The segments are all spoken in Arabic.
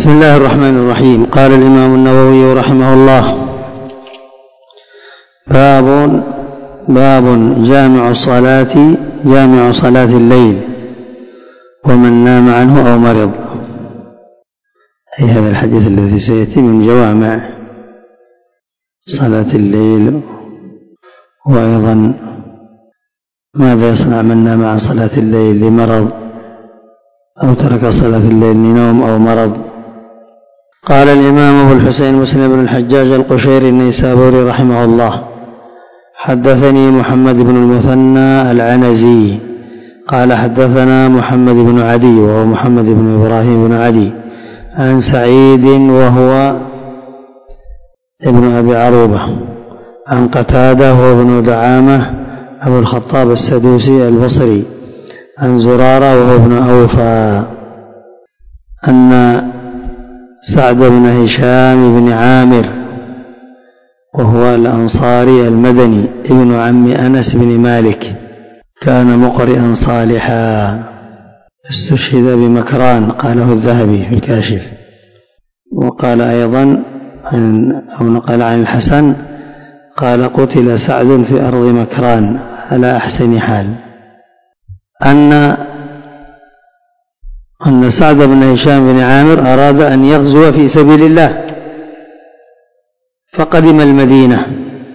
بسم الله الرحمن الرحيم. قال الإمام النووي رحمه الله: باب جامع صلاة الليل ومن نام عنه أو مرض. أي هذا الحديث الذي سيأتي من جوامع صلاة الليل. وأيضا ماذا يصنع من نام عن صلاة الليل لمرض أو ترك صلاة الليل لنوم أو مرض. قال الإمام أبو الحسين مسلم بن الحجاج القشيري النيسابوري رحمه الله: حدثني محمد بن المثنى العنزي قال حدثنا محمد بن عدي وهو محمد بن إبراهيم بن عدي عن سعيد وهو ابن أبي عروبة عن قتادة وهو ابن دعامة أبو الخطاب السدوسي البصري عن زرارة وهو ابن أوفى أن سعد بن هشام بن عامر وهو الأنصاري المدني ابن عم أنس بن مالك كان مقرئا صالحا استشهد بمكران، قاله الذهبي في الكاشف. وقال أيضا أو نقل عن الحسن قال: قتل سعد في أرض مكران على أحسن حال. أن سعد بن هشام بن عامر أراد أن يغزو في سبيل الله فقدم المدينة،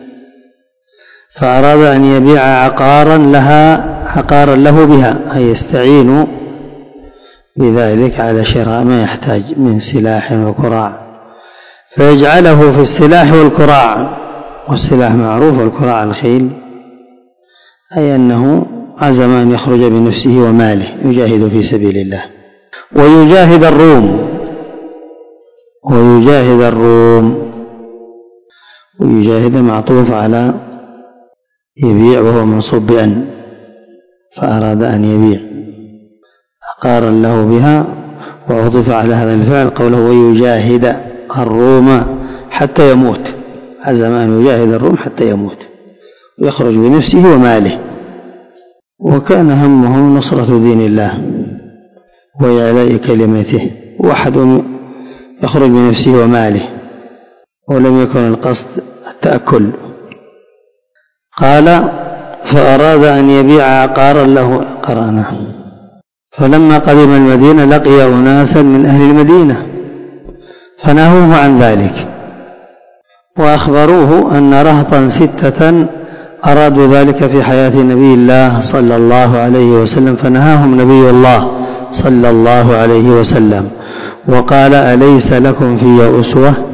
فأراد أن يبيع عقارا له بها، أي يستعين بذلك على شراء ما يحتاج من سلاح وكراع، فيجعله في السلاح والكراع. والسلاح معروف، والكراع الخيل، أي أنه عزم أن يخرج بنفسه وماله يجاهد في سبيل الله ويجاهد الروم. ويجاهد معطوف على يبيع وهو منصوب بأن، فأراد أن يبيع عقارا له بها، وأضيف على هذا الفعل قوله ويجاهد الروم حتى يموت، عزم أن يجاهد الروم حتى يموت ويخرج بنفسه وماله. وكان همهم نصرة دين الله وإعلاء كلمته، وأحد يخرج بنفسه وماله، ولم يكن القصد التأكل. قال: فأراد أن يبيع عقارا له قرانه، فلما قدم المدينة لقي أناسا من أهل المدينة فنهوه عن ذلك، وأخبروه أن رهطا 6 أرادوا ذلك في حياة نبي الله صلى الله عليه وسلم، فنهاهم نبي الله صلى الله عليه وسلم وقال: أليس لكم في أسوة؟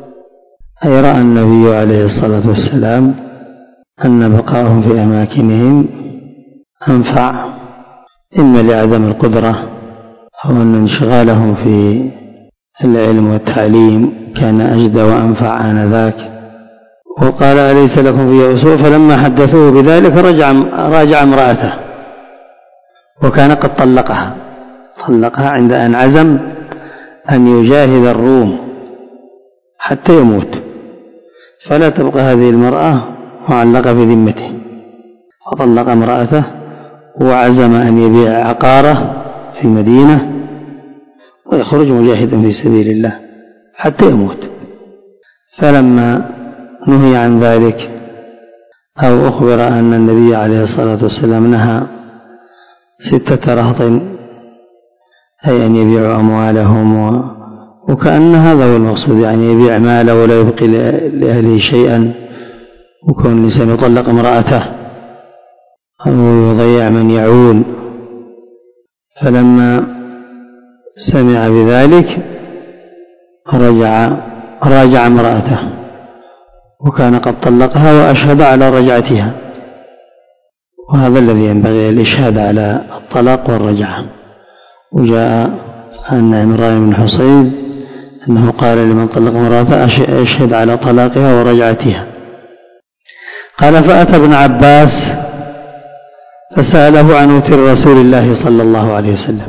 أي رأى النبي عليه الصلاة والسلام أن بقاءهم في أماكنهم أنفع، إما لعدم القدرة أو أن انشغالهم في العلم والتعليم كان أجدى وأنفع آنذاك. وقال: أليس لكم في أسوة؟ فلما حدثوه بذلك راجع امرأته، وكان قد طلقها عند أن عزم أن يجاهد الروم حتى يموت، فلا تبقى هذه المرأة معلقة في ذمته، فطلق امرأته وعزم أن يبيع عقاره في المدينة ويخرج مجاهدا في سبيل الله حتى يموت. فلما نهي عن ذلك أو أخبر أن النبي عليه الصلاة والسلام نهى 6 رهط، أي أن يبيعوا أموالهم، وكأن هذا هو المقصود، يعني يبيع ماله ولا يبقي لأهله شيئا، وكون الإنسان يطلق امرأته أو يضيع من يعول. فلما سمع بذلك راجع امرأته، وكان قد طلقها وأشهد على رجعتها، وهذا الذي ينبغي الإشهاد على الطلاق والرجعة. وجاء أن عمران بن حصين أنه قال لمن طلق امرأته: أشهد على طلاقها ورجعتها. قال: فأتى ابن عباس فسأله عن وتر رسول الله صلى الله عليه وسلم.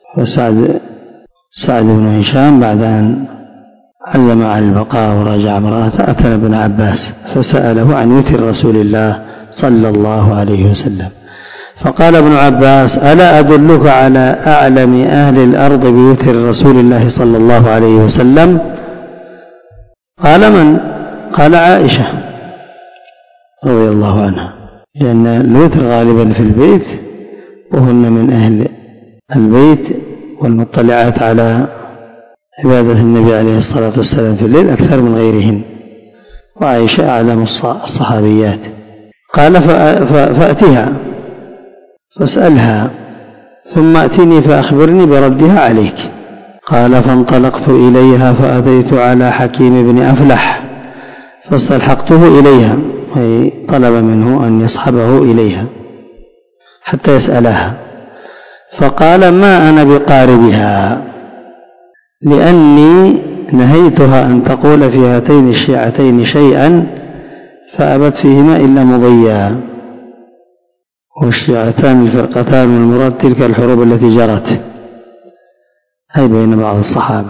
سعد بن هشام بعد أن عزم على البقاء وراجع امرأته أتى ابن عباس فسأله عن وتر رسول الله صلى الله عليه وسلم، فقال ابن عباس: ألا أدلك على أعلم أهل الأرض بوتر رسول الله صلى الله عليه وسلم؟ قال: من؟ قال: عائشة رضي الله عنها، لأن الوتر غالبا في البيت، وهن من أهل البيت والمطلعات على عبادة النبي عليه الصلاة والسلام في الليل أكثر من غيرهن، وعائشة أعلم الصحابيات. قال: فأتها فاسألها ثم أتني فأخبرني بردها عليك. قال: فانطلقت إليها فأتيت على حكيم بن أفلح فاستلحقته إليها، أي طلب منه أن يصحبه إليها حتى يسألها، فقال: ما أنا بقاربها، لأني نهيتها أن تقول في هاتين الشيعتين شيئا فأبت فيهما إلا مضيا. والشيعتان الفرقتان من المراد تلك الحروب التي جرت أي بين بعض الصحابة،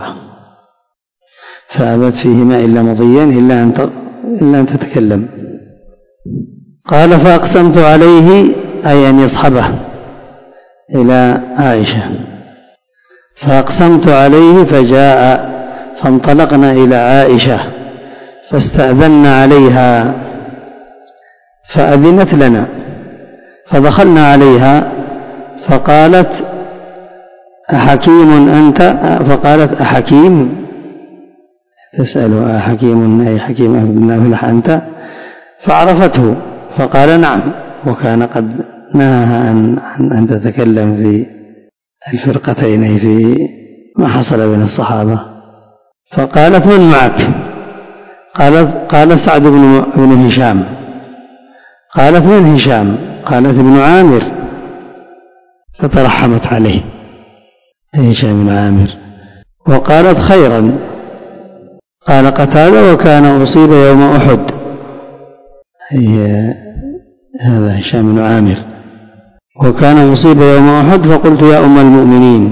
فأبت فيهما إلا مضيا إلا أن تتكلم. قال: فأقسمت عليه أي أن يصحبه إلى عائشة، فأقسمت عليه فجاء، فانطلقنا إلى عائشة فاستأذنا عليها فأذنت لنا، فدخلنا عليها فقالت: أحكيم أنت؟ فقالت: أحكيم؟ تسأل أحكيم أي حكيم بن أفلح أنت؟ فعرفته فقال: نعم، وكان قد نهاها أن تتكلم في الفرقتين في ما حصل بين الصحابة. فقالت: من معك؟ قال: سعد بن هشام. قالت: من هشام؟ قالت: ابن عامر. فترحمت عليه هشام بن عامر وقالت: خيرا. قال قتادة: وكان أصيب يوم أحد، هذا هشام بن عامر، وكان أصيب يوم أحد، فقلت: يا أم المؤمنين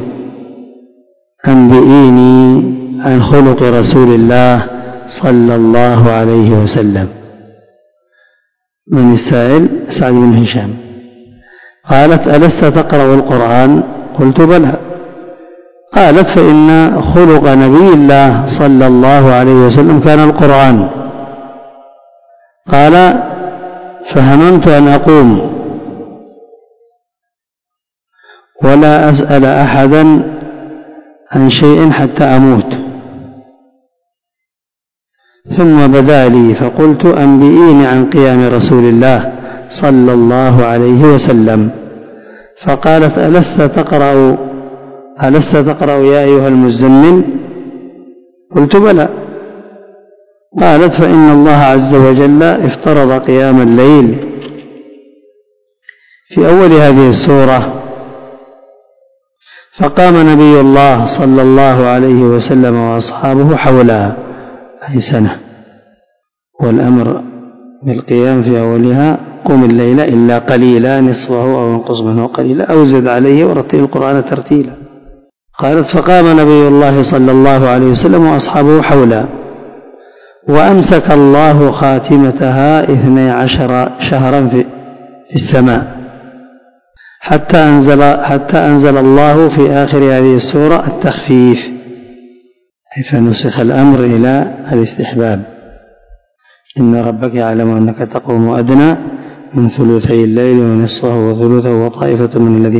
أنبئيني عن خلق رسول الله صلى الله عليه وسلم. من السائل؟ سعد بن هشام. قالت: ألست تقرأ القرآن؟ قلت: بلى. قالت: فإن خلق نبي الله صلى الله عليه وسلم كان القرآن. قال: فهممت أن أقوم ولا أسأل أحدا عن شيء حتى أموت، ثم بدا لي فقلت: أنبئيني عن قيام رسول الله صلى الله عليه وسلم. فقالت: ألست تقرأ يا أيها المزمل؟ قلت: بلى. قالت: فإن الله عز وجل افترض قيام الليل في أول هذه السورة، فقام نبي الله صلى الله عليه وسلم وأصحابه حولها أي سنة، والأمر بالقيام في أولها: قم الليل إلا قليلا نصفه أو انقص منه قليلا أو زد عليه ورتل القرآن ترتيلا. قالت: فقام نبي الله صلى الله عليه وسلم وأصحابه حولها، وأمسك الله خاتمتها 12 شهرا في السماء، حتى أنزل الله في آخر هذه السورة التخفيف، فنسخ الأمر إلى الاستحباب: إن ربك يعلم أنك تقوم أدنى من ثلثي الليل ونصفه وثلثه وطائفة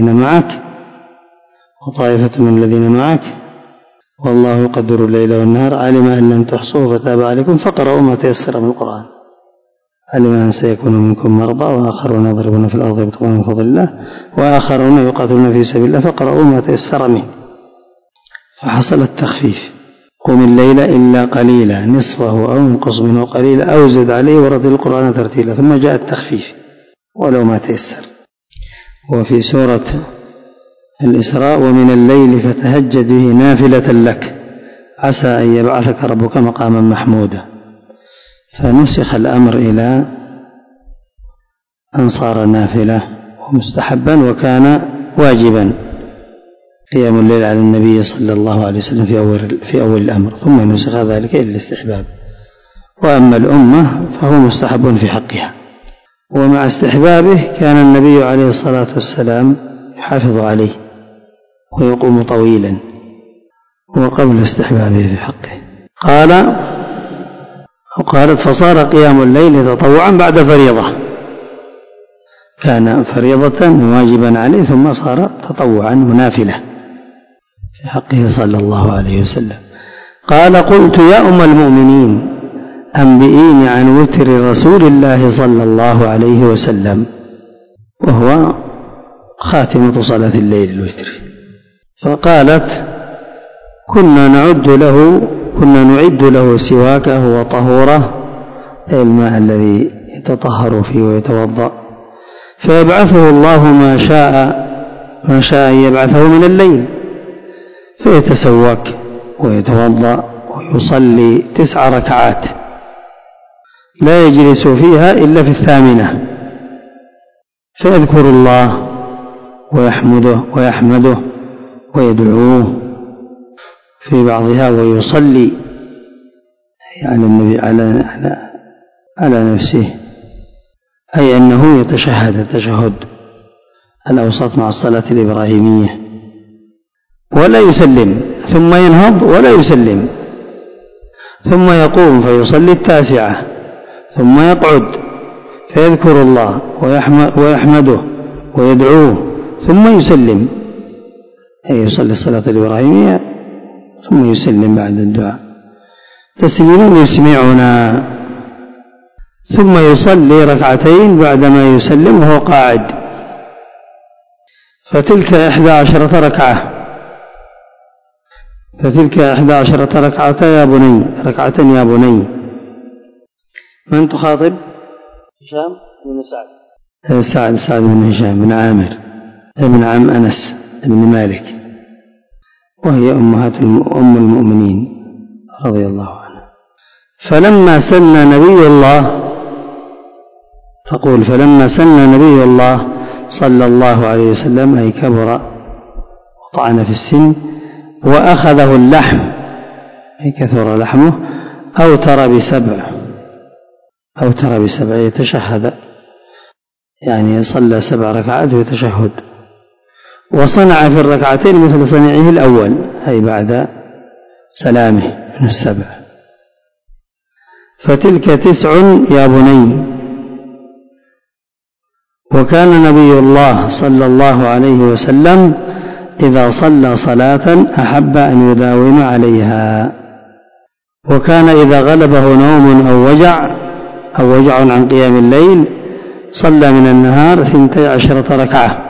من الذين معك والله يقدر الليل والنهار علم أن لن تحصوه فتاب عليكم فقرأوا ما تيسر من القرآن علم أن سيكون منكم مرضى وآخرون يضربون في الأرض يبتغون من فضل الله وآخرون يقاتلون في سبيل الله فقرأوا ما تيسر منه. فحصل التخفيف: قم الليل إلا قليلا نصفه أو انقص منه قليلا أو زد عليه ورتل القرآن ترتيلا، ثم جاء التخفيف: ولو ما تيسر. وفي سورة الإسراء: ومن الليل فتهجد به نافلة لك عسى أن يبعثك ربك مقاما محمودا. فنسخ الأمر إلى أن صار نافلة ومستحبا، وكان واجبا قيام الليل على النبي صلى الله عليه وسلم في أول الأمر، ثم نسخ ذلك إلى الاستحباب. وأما الأمة فهو مستحب في حقها. ومع استحبابه كان النبي عليه الصلاة والسلام يحافظ عليه ويقوم طويلا، وقبل استحبابه في حقه. قالت فصار قيام الليل تطوعا بعد فريضة، كان فريضة واجبا عليه ثم صار تطوعا ونافلة في حقه صلى الله عليه وسلم. قال قلت يا أم المؤمنين أنبئيني عن وتر رسول الله صلى الله عليه وسلم، وهو خاتمة صلاة الليل الوتر. فقالت كنا نعد له سواكه وطهوره، أي الماء الذي يتطهر فيه ويتوضأ، فيبعثه الله ما شاء أن يبعثه من الليل، فيتسوك ويتوضأ ويصلي 9 ركعات لا يجلس فيها إلا في 8، فيذكر الله ويحمده ويدعوه في بعضها، ويصلي على النبي على نفسه، أي أنه يتشهد التشهد الأوسط مع الصلاة الإبراهيمية ولا يسلم، ثم ينهض ولا يسلم، ثم يقوم فيصلي 9، ثم يقعد فيذكر الله ويحمده ويدعوه ثم يسلم، أي يصلي الصلاة الإبراهيمية ثم يسلم بعد الدعاء تسليما يسمعنا، ثم يصلي 2 بعدما يسلم وهو قاعد، فتلك 11 ركعة، ركعة يا بني. من تخاطب؟ هشام بن سعد بن هشام بن عامر ابن عم أنس بن مالك، وهي أم المؤمنين رضي الله عنها. فلما سن نبي الله صلى الله عليه وسلم، أي كبر وطعن في السن، وأخذه اللحم، أي كثر لحمه، أوتر ب7 يتشهد، يعني صلى 7 ركعات ويتشهد، وصنع في 2 مثل صنيعه الأول، أي بعد سلامه من 7. فتلك 9 يا بني. وكان نبي الله صلى الله عليه وسلم إذا صلى صلاة أحب أن يداوم عليها، وكان إذا غلبه نوم أو وجع عن قيام الليل صلى من النهار 12 ركعة،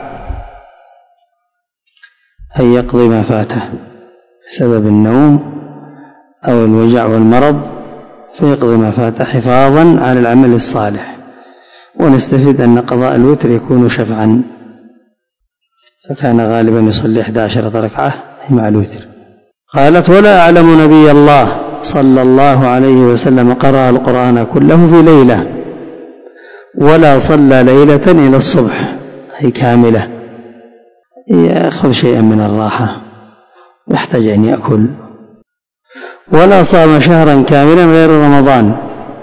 أي يقضي ما فاته بسبب النوم أو الوجع والمرض، فيقضي ما فاته حفاظا على العمل الصالح. ونستفيد أن قضاء الوتر يكون شفعا، فكان غالبا يصلي 11 ركعة مع الوتر. قالت ولا أعلم نبي الله صلى الله عليه وسلم قرأ القرآن كله في ليلة، ولا صلى ليلة إلى الصبح، أي كاملة، يأخذ شيئا من الراحة، يحتاج أن يأكل، ولا صام شهرا كاملا غير رمضان،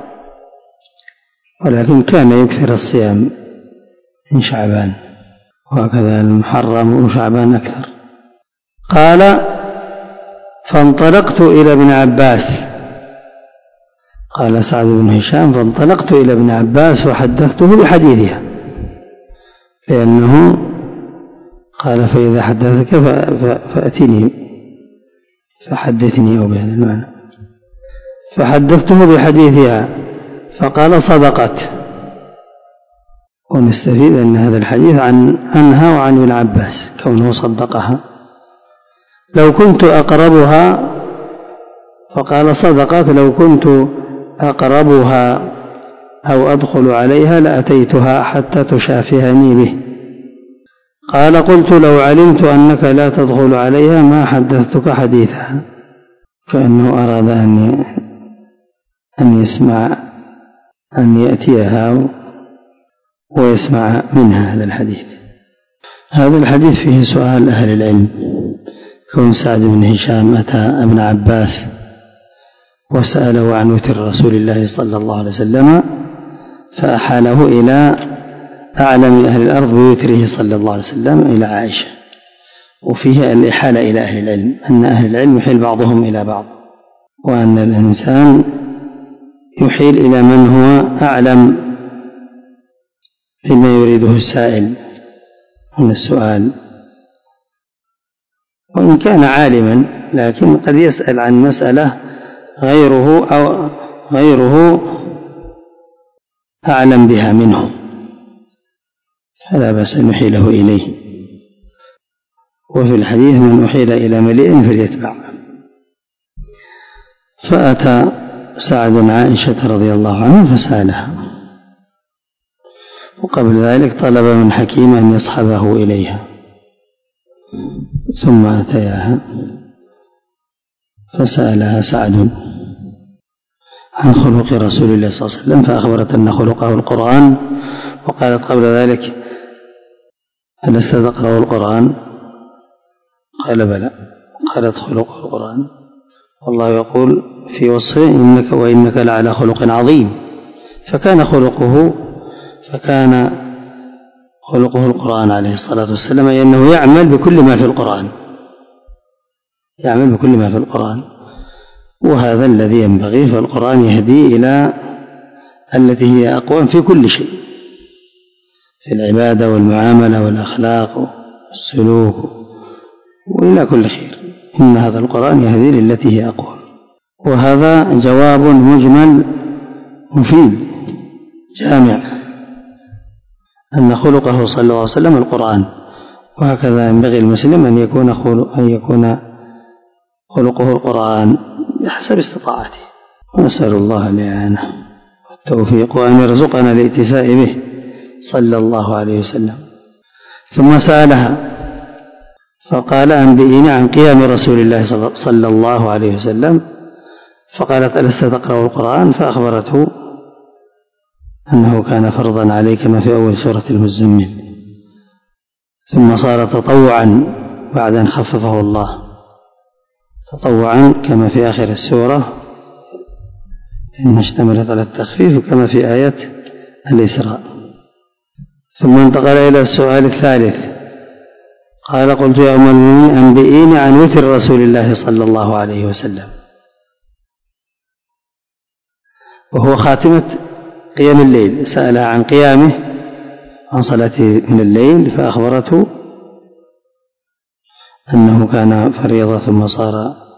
ولكن كان يكثر الصيام من شعبان، وهكذا المحرم وشعبان أكثر. قال فانطلقت إلى ابن عباس، قال سعد بن هشام فانطلقت إلى ابن عباس وحدثته بحديثها، لأنه قال فإذا حدثك فأتني فحدثني، أو بهذا المعنى، فحدثته بحديثها فقال صدقت. ونستفيد أن هذا الحديث عنها وعن ابن عباس كونه صدقها. لو كنت أقربها، فقال صدقت لو كنت أقربها أو أدخل عليها لأتيتها حتى تشافهني به. قال قلت لو علمت أنك لا تدخل عليها ما حدثتك حديثها، كأنه أراد أن يسمع، أن يأتيها ويسمع منها هذا الحديث. هذا الحديث فيه سؤال أهل العلم، كون سعد بن هشام أتى ابن عباس وسأله عن وتر رسول الله صلى الله عليه وسلم، فأحاله إلى أعلم أهل الأرض بوتره صلى الله عليه وسلم إلى عائشة. وفيه الإحالة إلى أهل العلم، أن أهل العلم يحيل بعضهم إلى بعض، وأن الإنسان يحيل إلى من هو أعلم بما يريده السائل من السؤال، وإن كان عالما لكن قد يسأل عن مسألة غيره أو غيره أعلم بها منه، فلا بأس أن نحيله إليه. وفي الحديث من أحيل إلى مليء فليتبع. فأتى سعد عائشة رضي الله عنه فسألها، وقبل ذلك طلب من حكيم أن يصحبه إليها، ثم أتياها فسألها سعد عن خلق رسول الله صلى الله عليه وسلم، فأخبرت أن خلقه القرآن، وقالت قبل ذلك: ألست تقرأ القرآن؟ قال: بلى. قالت: خلقه القرآن، والله يقول في وصفه: إنك وإنك لعلى خلق عظيم. فكان خلقه القرآن عليه الصلاة والسلام، أي أنه يعمل بكل ما في القرآن، وهذا الذي ينبغي. فالقرآن يهدي إلى التي هي أقوم في كل شيء، في العبادة والمعاملة والأخلاق والسلوك وإلى كل خير. إن هذا القرآن يهدي للتي هي أقوم. وهذا جواب مجمل مفيد جامع، أن خلقه صلى الله عليه وسلم القرآن، وهكذا ينبغي المسلم أن يكون خلقه القرآن بحسب استطاعته. ونسأل الله الإعانة والتوفيق، وأن يرزقنا الائتساء به صلى الله عليه وسلم. ثم سألها فقال: أنبئيني عن قيام رسول الله صلى الله عليه وسلم. فقالت: ألست تقرأ القرآن؟ فأخبرته أنه كان فرضا عليه كما في أول سورة المزمل، ثم صار تطوعا بعد أن خففه الله، تطوعا كما في آخر السورة إن اشتملت على التخفيف، كما في آية الإسراء. ثم انتقل إلى السؤال الثالث، قال: قلت يا أم المؤمنين أنبئيني عن وتر رسول الله صلى الله عليه وسلم، وهو خاتمة قيام الليل. سألها عن قيامه، عن صلاته من الليل، فأخبرته أنه كان فريضة ثم صار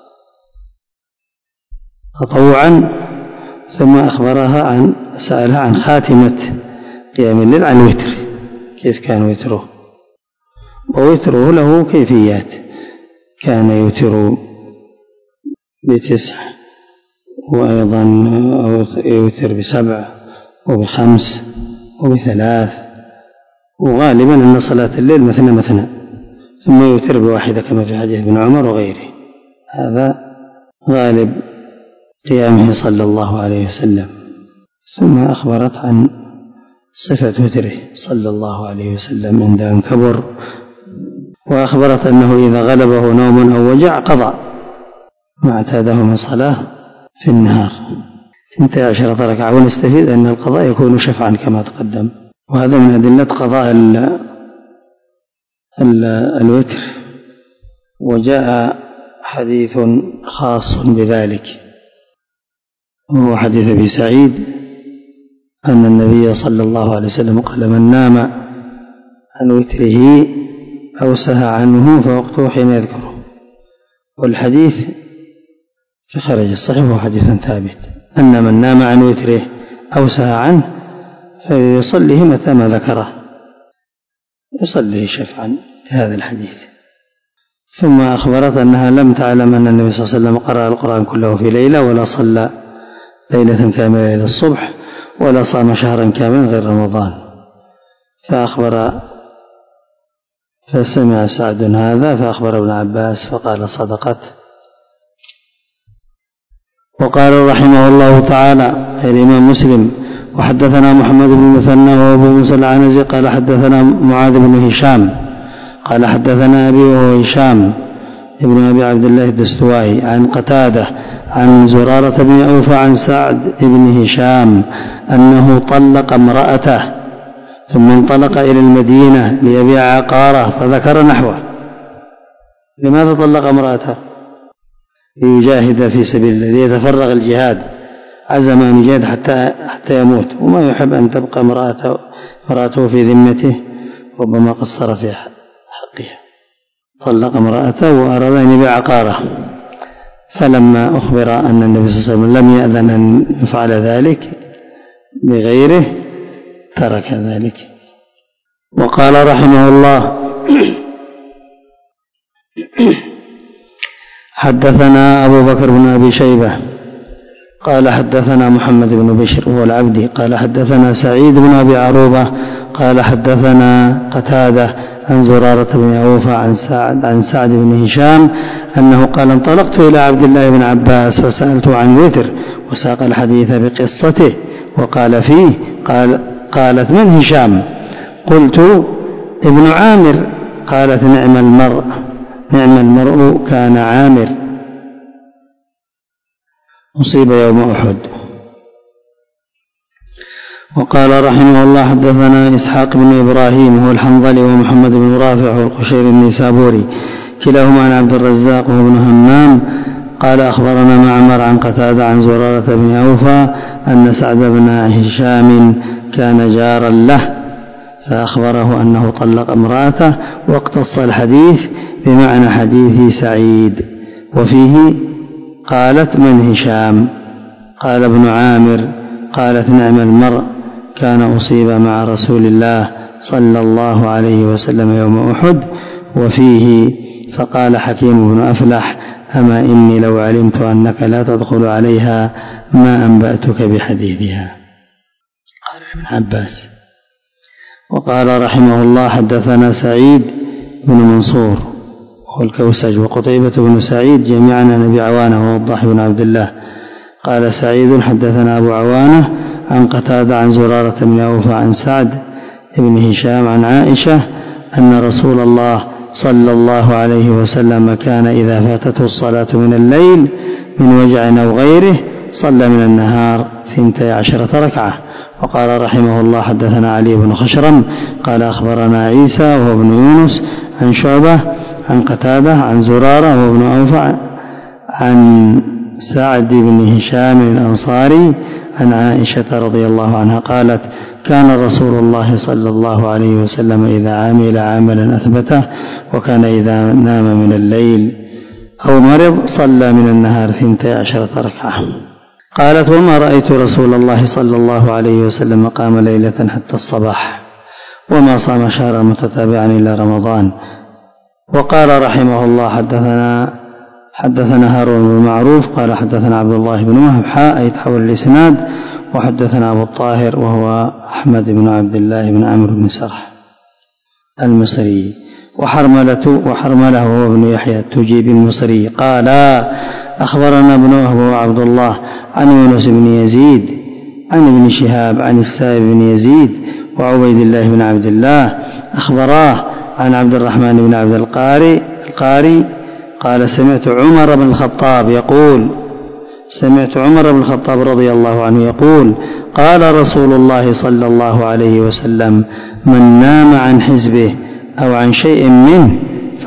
تطوعا، ثم سألها عن خاتمة قيام الليل، عن وتر، كيف كان وتره. ووتره له كيفيات، كان يوتر ب9، وأيضا يوتر ب7 وب5 وب3، وغالبا أن صلاة الليل مثنى، ثم يوتر بواحدة كما في حديث ابن عمر وغيره. هذا غالب قيامه صلى الله عليه وسلم. ثم أخبرت عن صفة وتره صلى الله عليه وسلم عند أن كبر، وأخبرت أنه إذا غلبه نوم أو وجع قضى ما اعتاده من صلاة في النهار 12 ركعة. ونستفيد أن القضاء يكون شفعا كما تقدم، وهذا من أدلة قضاء الوتر. وجاء حديث خاص بذلك، وهو حديث أبي سعيد أن النبي صلى الله عليه وسلم قال: من نام عن وتره أو سهى عنه فوقته حين يذكره. والحديث في خارج الصحيح هو حديث ثابت، أن من نام عن وتره أو سهى عنه فيصليه متى ما ذكره، يصليه شفعا لهذا الحديث. ثم أخبرت أنها لم تعلم أن النبي صلى الله عليه وسلم قرأ القرآن كله في ليلة، ولا صلى ليلة كاملة إلى الصبح، ولا صام شهرا كاملا غير رمضان. فسمع سعد هذا فأخبر ابن عباس فقال: صدقت. وقال رحمه الله تعالى الإمام مسلم: وحدثنا محمد بن مثنى وأبو موسى العنزي قال حدثنا معاذ بن هشام قال حدثنا أبي وهو هشام ابن أبي عبد الله الدستوائي عن قتادة عن زرارة بن أوفى عن سعد بن هشام أنه طلق امرأته ثم انطلق إلى المدينة ليبيع عقاره فذكر نحوه. لماذا طلق امرأته؟ ليجاهد في سبيل الله، ليتفرغ الجهاد، عزم أن يجاهد حتى يموت، وما يحب أن تبقى امرأته في ذمته، ربما قصر في حقها. طلق امرأته وأراد أن يبيع عقاره، فلما أخبر أن النبي صلى الله عليه وسلم لم يأذن أن يفعل ذلك بغيره ترك ذلك. وقال رحمه الله: حدثنا أبو بكر بن أبي شيبة قال حدثنا محمد بن بشر هو العبدي قال حدثنا سعيد بن أبي عروبة قال حدثنا قتادة عن زرارة بن أوفى عن سعد بن هشام أنه قال: انطلقت إلى عبد الله بن عباس فسألته عن وتر، وساق الحديث بقصته وقال فيه: قالت: من هشام؟ قلت: ابن عامر. قالت: نعم المرء كان عامر، أصيب يوم أحد. وقال رحمه الله: حدثنا إسحاق بن إبراهيم هو الحنظلي ومحمد بن رافع والقشيري النيسابوري كلاهما عن عبد الرزاق وابن همام قال أخبرنا معمر عن قتادة عن زرارة بن أوفى أن سعد بن هشام كان جارا له فأخبره أنه طلق امرأته، واقتص الحديث بمعنى حديث سعيد، وفيه: قالت: من هشام؟ قال ابن عامر: قالت: نعم المرء كان أصيب مع رسول الله صلى الله عليه وسلم يوم أحد. وفيه: فقال حكيم بن أفلح: أما إني لو علمت أنك لا تدخل عليها ما أنبأتك بحديثها. قال ابن عباس. وقال رحمه الله: حدثنا سعيد بن منصور هو الكوسج وقتيبة بن سعيد جميعا عن أبي عوانة ووضاح بن عبد الله. قال سعيد: حدثنا أبو عوانة عن قتادة عن زرارة بن أوفى عن سعد بن هشام عن عائشة أن رسول الله صلى الله عليه وسلم كان إذا فاتته الصلاة من الليل من وجع أو غيره صلى من النهار 12 ركعة. وقال رحمه الله: حدثنا علي بن خشرم قال أخبرنا عيسى وهو ابن يونس عن شعبة عن قتادة عن زرارة وابن أوفى عن سعد بن هشام الأنصاري عن عائشة رضي الله عنها قالت: كان رسول الله صلى الله عليه وسلم إذا عمل عملا أثبته، وكان إذا نام من الليل أو مرض صلى من النهار 12 ركعة. قالت: وما رأيت رسول الله صلى الله عليه وسلم قام ليلة حتى الصباح، وما صام شهرا متتابعا إلى رمضان. وقال رحمه الله: حدثنا هارون بن معروف قال حدثنا عبد الله بن وهب يتحول الإسناد. وحدثنا أبو الطاهر وهو أحمد بن عبد الله بن عمرو بن سرح المصري، وحرمله هو ابن يحيى التجيبي المصري قال: أخبرنا ابن وهب وعبد الله عن يونس بن يزيد عن ابن شهاب عن السائب بن يزيد وعبيد الله بن عبد الله أخبراه عن عبد الرحمن بن عبد القاري قال: سمعت عمر بن الخطاب رضي الله عنه يقول: قال رسول الله صلى الله عليه وسلم: من نام عن حزبه أو عن شيء منه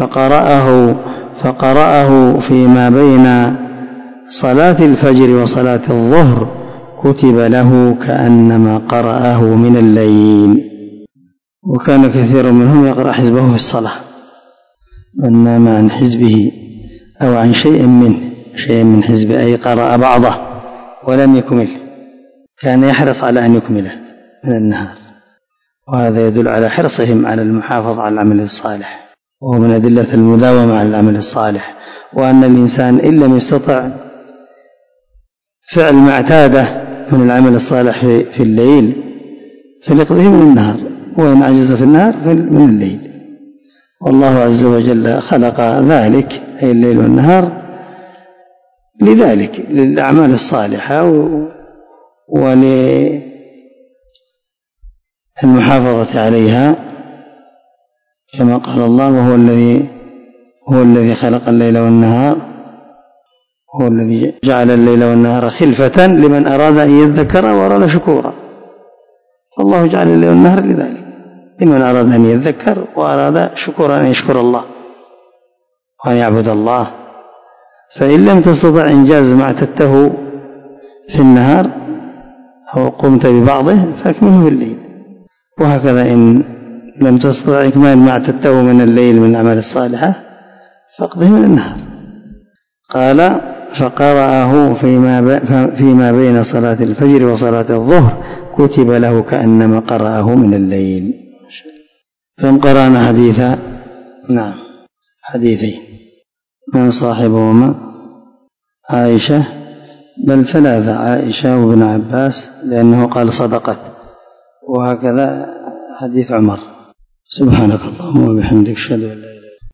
فقرأه فيما بين صلاة الفجر وصلاة الظهر كتب له كأنما قرأه من الليل. وكان كثير منهم يقرأ حزبه في الصلاة. من نام عن حزبه أو عن شيء من حزبه أي قرأ بعضه ولم يكمل، كان يحرص على أن يكمله من النهار، وهذا يدل على حرصهم على المحافظة على العمل الصالح، وهو من أدلة المداومة على العمل الصالح، وأن الإنسان إن لم يستطع فعل ما اعتاده من العمل الصالح في الليل فليقضيه من النهار، وإن عجز في النهار من الليل. والله عز وجل خلق ذلك أي الليل والنهار لذلك، للأعمال الصالحة وللمحافظة عليها، كما قال الله: وهو الذي خلق الليل والنهار هو الذي جعل الليل والنهار خلفة لمن أراد أن يذكر وأراد شكورا، فالله جعل الليل والنهار لذلك، لمن أراد أن يذكر وأراد شكورا أن يشكر الله وأن يعبد الله. فإن لم تستطع إنجاز ما اعتدته في النهار أو قمت ببعضه فأكمله في الليل، وهكذا إن لم تستطع إكمال ما اعتدته من الليل من الأعمال الصالحة فاقضه من النهار. قال فقرأه فيما بين صلاة الفجر وصلاة الظهر كتب له كأنما قرأه من الليل. كم قرأنا حديثا؟ نعم حديثين. من صاحبهما؟ عائشة، بل ثلاثة، عائشة وابن عباس لأنه قال صدقت، وهكذا حديث عمر. سبحانك اللهم وبحمدك أشهد أن لا